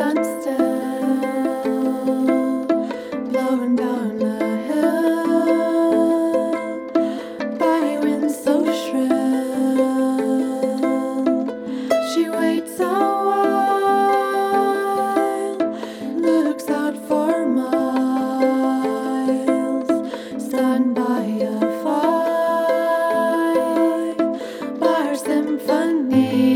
stand still, blowing down the hill by winds so shrill. She waits a while, looks out for miles, stand by a five-bar symphony.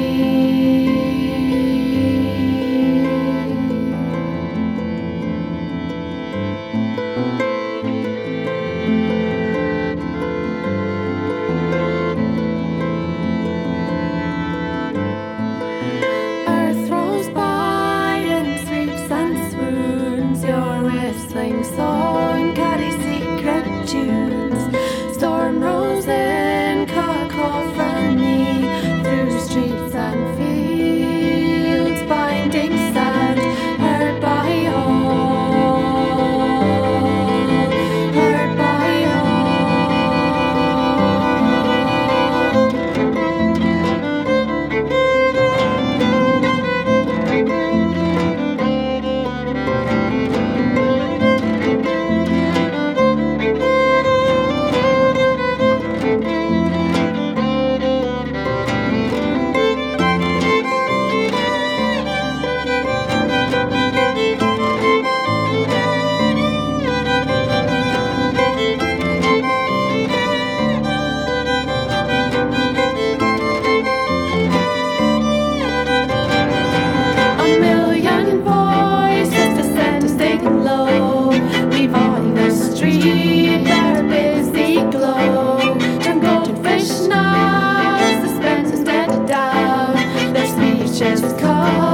Whistling song carries secret tunes. Storm rolls in cacophony through streets and fields, binding sound heard by all, heard by their busy glow. Turn golden fish now, suspense is dead down. Their speech is cold.